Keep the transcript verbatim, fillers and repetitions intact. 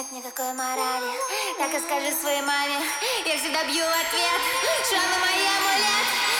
нет никакой морали. Так и скажи своей маме, я всегда бью в ответ. Шрамы мои амулет.